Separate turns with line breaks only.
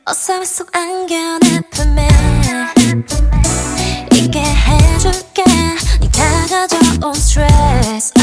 어서 속 안겨내 품에 있게 해줄게 네가 가져온 스트레스